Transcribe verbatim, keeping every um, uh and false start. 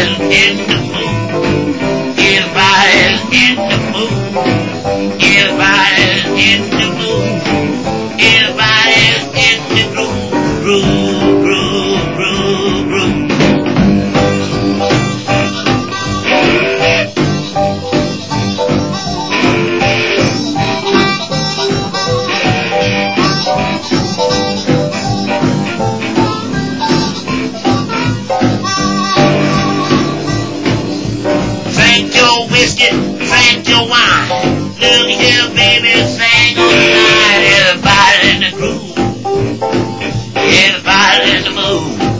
Everybody's in the mood. Everybody's in the mood. Everybody's in the mood. Everybody's in the groove. Groove, groove, groove, groove. Drink your whiskey, drink your wine. Look here, baby, sing all night. Everybody in the groove. Everybody in the mood.